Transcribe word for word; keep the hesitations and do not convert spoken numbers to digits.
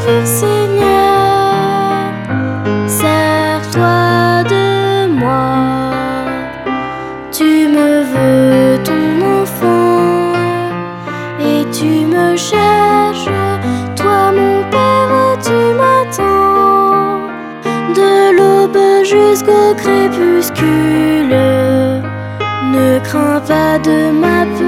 sûr, Seigneur, sers-toi de moi. Tu me veux ton enfant et tu me cherches, toi mon Père, tu m'attends. De l'aube jusqu'au crépuscule, ne crains pas de m'appeler.